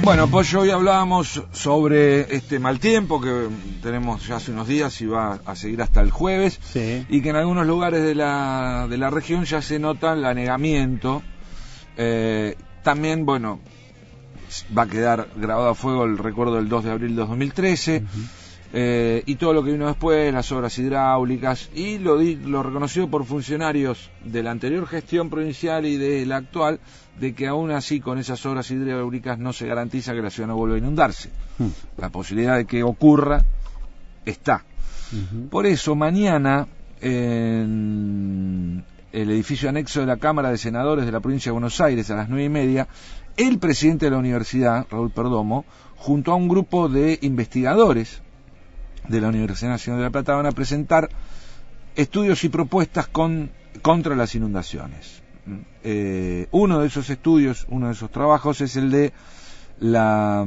Bueno, pues hoy hablábamos sobre este mal tiempo que tenemos ya hace unos días y va a seguir hasta el jueves, sí, y que en algunos lugares de la región ya se nota el anegamiento. También, bueno, va a quedar grabado a fuego el recuerdo del 2 de abril de 2013, y todo lo que vino después, las obras hidráulicas, y lo reconocido por funcionarios de la anterior gestión provincial y de la actual, de que aún así con esas obras hidráulicas no se garantiza que la ciudad no vuelva a inundarse. La posibilidad de que ocurra está. Por eso mañana en el edificio anexo de la Cámara de Senadores de la provincia de Buenos Aires a las 9:30, el presidente de la universidad, Raúl Perdomo, junto a un grupo de investigadores de la Universidad Nacional de La Plata, van a presentar estudios y propuestas contra las inundaciones. Uno de esos estudios, uno de esos trabajos es el de la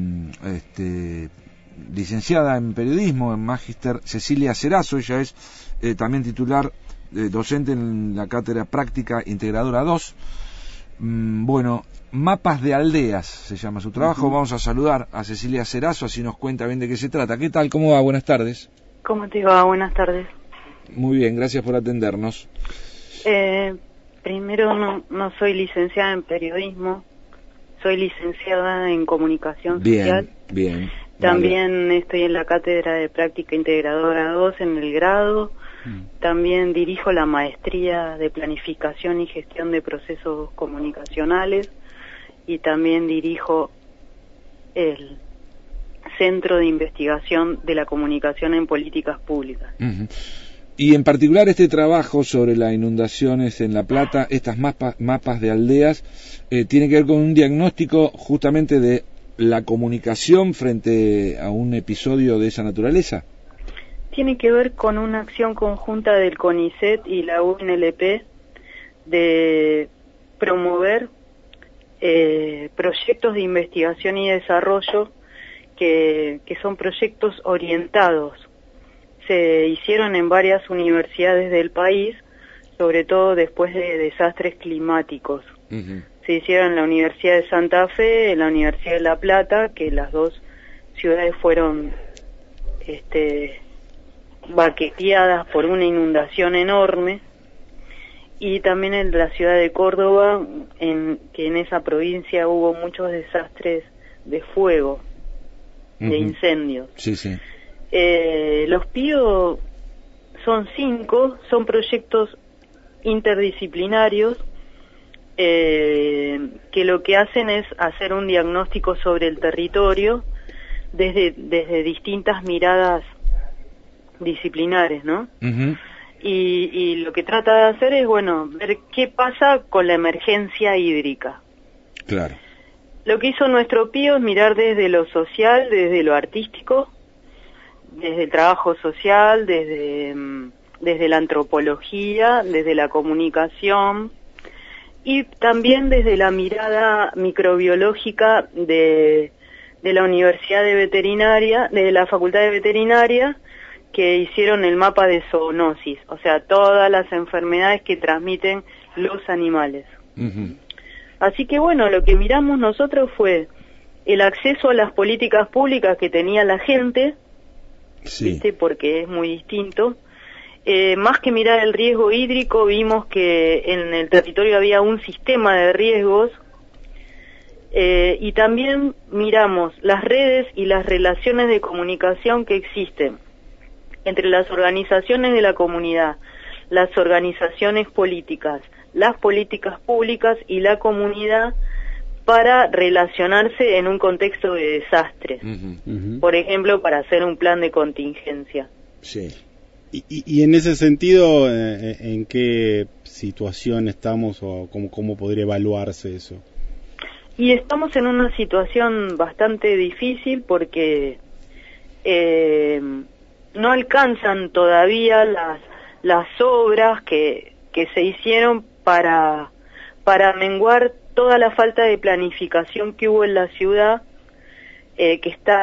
licenciada en periodismo, en magíster Cecilia Cerazo. Ella es también titular, docente en la cátedra práctica integradora 2. Bueno, mapas de aldeas se llama su trabajo. Vamos a saludar a Cecilia Cerazo, así nos cuenta bien de qué se trata. ¿Qué tal? ¿Cómo va? Buenas tardes. ¿Cómo te va? Buenas tardes. Muy bien, gracias por atendernos. Primero, no soy licenciada en periodismo, soy licenciada en comunicación social. Bien. También estoy en la cátedra de práctica integradora 2 en el grado. También dirijo la maestría de planificación y gestión de procesos comunicacionales, y también dirijo el Centro de Investigación de la Comunicación en Políticas Públicas. Y en particular este trabajo sobre las inundaciones en La Plata, estas mapas de aldeas, tiene que ver con un diagnóstico justamente de la comunicación frente a un episodio de esa naturaleza. Tiene que ver con una acción conjunta del CONICET y la UNLP de promover proyectos de investigación y desarrollo que son proyectos orientados. Se hicieron en varias universidades del país, sobre todo después de desastres climáticos. Se hicieron en la Universidad de Santa Fe, en la Universidad de La Plata, que las dos ciudades fueron baqueteadas por una inundación enorme, y también en la ciudad de Córdoba, que en esa provincia hubo muchos desastres de fuego, de incendios. Sí. Los PIO son 5, son proyectos interdisciplinarios que lo que hacen es hacer un diagnóstico sobre el territorio desde distintas miradas disciplinares, ¿no? Y lo que trata de hacer es, ver qué pasa con la emergencia hídrica. Claro. Lo que hizo nuestro PIO es mirar desde lo social, desde lo artístico, desde el trabajo social, desde la antropología, desde la comunicación, y también desde la mirada microbiológica de la Universidad de Veterinaria, de la Facultad de Veterinaria, que hicieron el mapa de zoonosis, o sea, todas las enfermedades que transmiten los animales. Así que lo que miramos nosotros fue el acceso a las políticas públicas que tenía la gente, ¿viste? Porque es muy distinto. Más que mirar el riesgo hídrico, vimos que en el territorio había un sistema de riesgos, y también miramos las redes y las relaciones de comunicación que existen entre las organizaciones de la comunidad, las organizaciones políticas, las políticas públicas y la comunidad para relacionarse en un contexto de desastre. Por ejemplo, para hacer un plan de contingencia. Sí. Y en ese sentido, ¿en qué situación estamos o cómo podría evaluarse eso? Y estamos en una situación bastante difícil porque no alcanzan todavía las obras que se hicieron para menguar toda la falta de planificación que hubo en la ciudad, que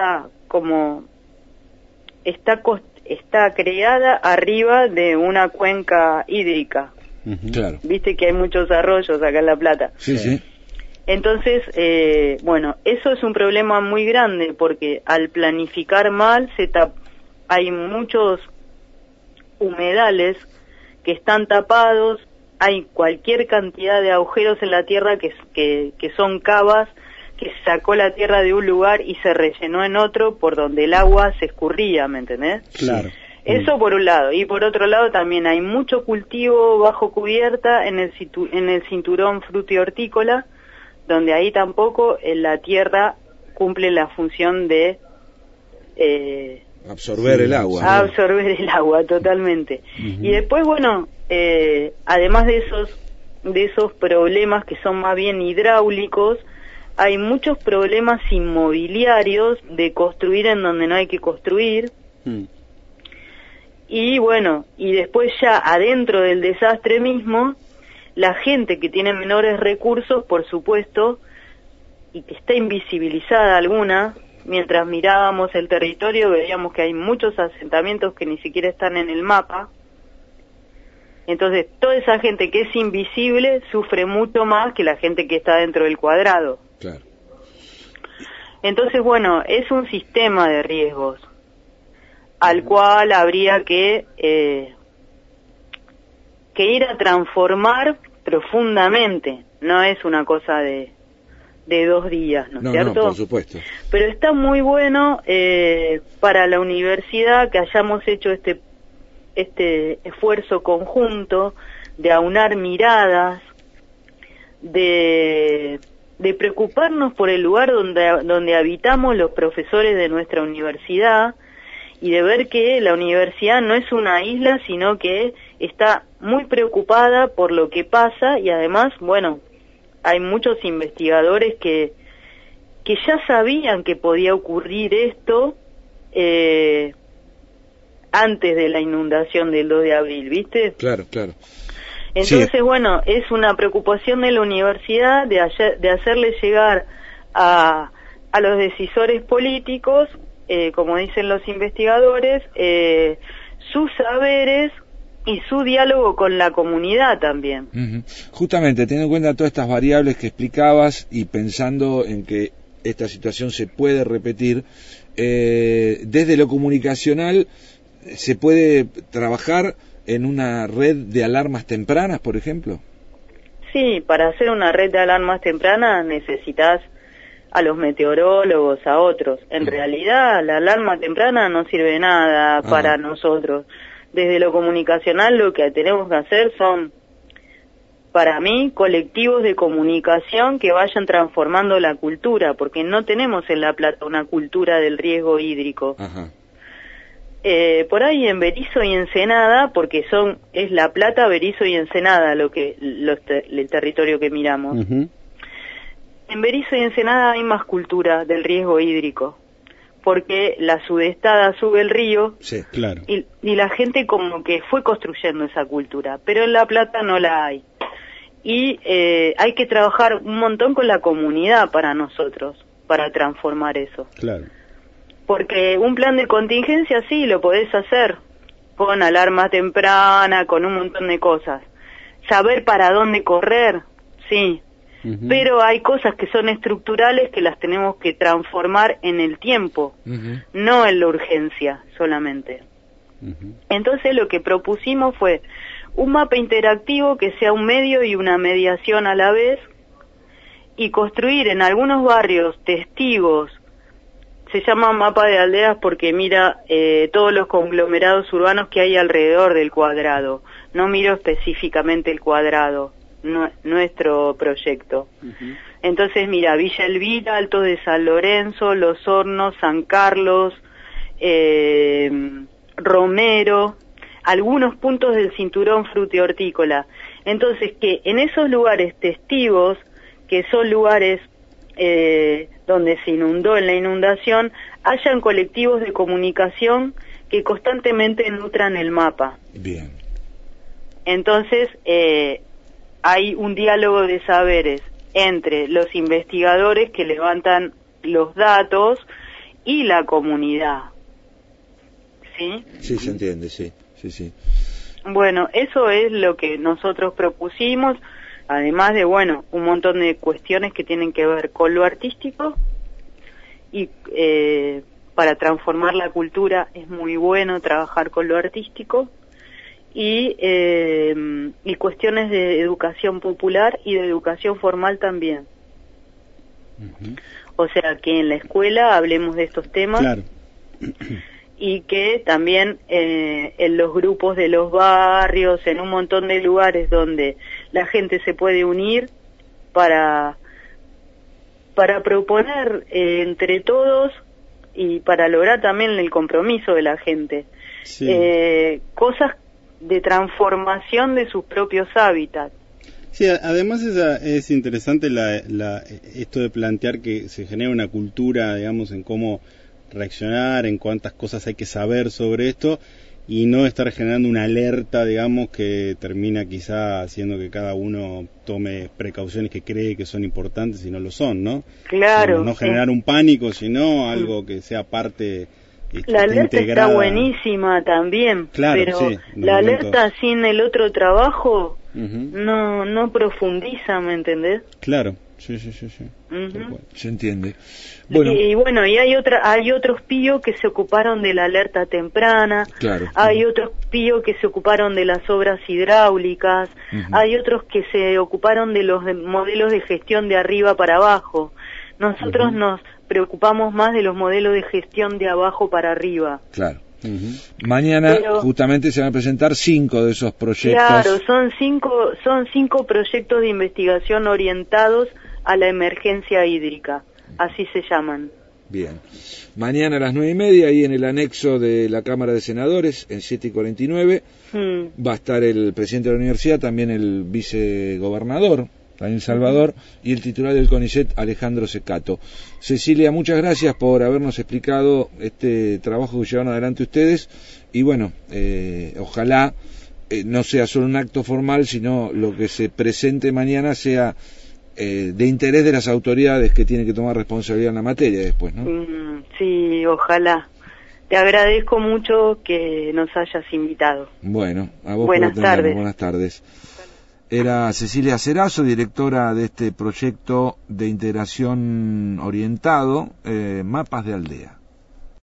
está creada arriba de una cuenca hídrica. Claro. Viste que hay muchos arroyos acá en La Plata. Sí. Entonces, bueno, eso es un problema muy grande porque al planificar mal hay muchos humedales que están tapados, hay cualquier cantidad de agujeros en la tierra que son cavas que sacó la tierra de un lugar y se rellenó en otro por donde el agua se escurría, ¿me entendés? Claro. Eso por un lado. Y por otro lado también hay mucho cultivo bajo cubierta en el cinturón frutihortícola, donde ahí tampoco la tierra cumple la función de absorber el agua. Absorber el agua, totalmente. Y después, bueno, además de esos problemas que son más bien hidráulicos, hay muchos problemas inmobiliarios de construir en donde no hay que construir. Y bueno, y después ya adentro del desastre mismo, la gente que tiene menores recursos, por supuesto, y que está invisibilizada alguna, mientras mirábamos el territorio veíamos que hay muchos asentamientos que ni siquiera están en el mapa. Entonces, toda esa gente que es invisible sufre mucho más que la gente que está dentro del cuadrado. Claro. Entonces, bueno, es un sistema de riesgos al cual habría que ir a transformar profundamente. No es una cosa de 2 días, ¿no es cierto? No, por supuesto. Pero está muy bueno para la universidad que hayamos hecho este esfuerzo conjunto de aunar miradas, de preocuparnos por el lugar donde habitamos los profesores de nuestra universidad, y de ver que la universidad no es una isla, sino que está muy preocupada por lo que pasa, y además, bueno, hay muchos investigadores que ya sabían que podía ocurrir esto antes de la inundación del 2 de abril, ¿viste? Claro, claro. Entonces, sí. Bueno, es una preocupación de la universidad de hacerle llegar a los decisores políticos, como dicen los investigadores, sus saberes y su diálogo con la comunidad también. Justamente, teniendo en cuenta todas estas variables que explicabas y pensando en que esta situación se puede repetir, desde lo comunicacional, ¿se puede trabajar en una red de alarmas tempranas, por ejemplo? Sí, para hacer una red de alarmas tempranas necesitas a los meteorólogos, a otros. En realidad, la alarma temprana no sirve de nada para nosotros. Desde lo comunicacional lo que tenemos que hacer son, para mí, colectivos de comunicación que vayan transformando la cultura, porque no tenemos en La Plata una cultura del riesgo hídrico. Ajá. Por ahí en Berisso y Ensenada, porque es La Plata, Berisso y Ensenada el territorio que miramos. En Berisso y Ensenada hay más cultura del riesgo hídrico, porque la sudestada sube el río, sí, claro, y la gente como que fue construyendo esa cultura, pero en La Plata no la hay. Y hay que trabajar un montón con la comunidad para nosotros, para transformar eso. Claro. Porque un plan de contingencia sí lo podés hacer, con alarma temprana, con un montón de cosas. Saber para dónde correr, sí. Pero hay cosas que son estructurales que las tenemos que transformar en el tiempo, no en la urgencia solamente. Entonces lo que propusimos fue un mapa interactivo que sea un medio y una mediación a la vez, y construir en algunos barrios testigos. Se llama mapa de aldeas porque mira todos los conglomerados urbanos que hay alrededor del cuadrado. No miro específicamente el cuadrado, nuestro proyecto. Entonces mira, Villa Elvira, Altos de San Lorenzo, Los Hornos, San Carlos, Romero, algunos puntos del cinturón frutihortícola. Entonces que en esos lugares testigos, que son lugares donde se inundó en la inundación, hayan colectivos de comunicación que constantemente nutran el mapa. Bien. Entonces, hay un diálogo de saberes entre los investigadores que levantan los datos y la comunidad. ¿Sí? Sí, se entiende, sí. Bueno, eso es lo que nosotros propusimos. Además de, bueno, un montón de cuestiones que tienen que ver con lo artístico y para transformar la cultura es muy bueno trabajar con lo artístico y cuestiones de educación popular y de educación formal también. Uh-huh. O sea, que en la escuela hablemos de estos temas. Claro. Y que también en los grupos de los barrios, en un montón de lugares donde la gente se puede unir para proponer entre todos y para lograr también el compromiso de la gente. Sí. Cosas de transformación de sus propios hábitats. Sí, además es interesante esto de plantear que se genera una cultura, digamos, en cómo reaccionar, en cuántas cosas hay que saber sobre esto y no estar generando una alerta, digamos, que termina quizá haciendo que cada uno tome precauciones que cree que son importantes y no lo son, ¿no? Claro. No generar un pánico, sino algo que sea parte la alerta integrada. Está buenísima también, claro, pero sí, la alerta sin el otro trabajo uh-huh. no profundiza, ¿me entendés? Claro, sí. Uh-huh. Se entiende. Bueno. Y bueno, y hay otros PIO que se ocuparon de la alerta temprana, claro, hay otros PIO que se ocuparon de las obras hidráulicas, uh-huh. hay otros que se ocuparon de los modelos de gestión de arriba para abajo. Nosotros uh-huh. nos preocupamos más de los modelos de gestión de abajo para arriba. Claro. Uh-huh. Mañana justamente se van a presentar 5 de esos proyectos. Claro, son cinco proyectos de investigación orientados a la emergencia hídrica, así se llaman. Bien. Mañana a las 9:30, ahí en el anexo de la Cámara de Senadores, en 7:49, va a estar el presidente de la universidad, también el vicegobernador, Daniel Salvador, y el titular del CONICET, Alejandro Secato. Cecilia, muchas gracias por habernos explicado este trabajo que llevaron adelante ustedes, y bueno, ojalá no sea solo un acto formal, sino lo que se presente mañana sea de interés de las autoridades que tienen que tomar responsabilidad en la materia después, ¿no? Sí, ojalá. Te agradezco mucho que nos hayas invitado. Bueno, a vos Buenas tardes. Buenas tardes. Era Cecilia Cerazo, directora de este proyecto de integración orientado, Mapas de Aldea.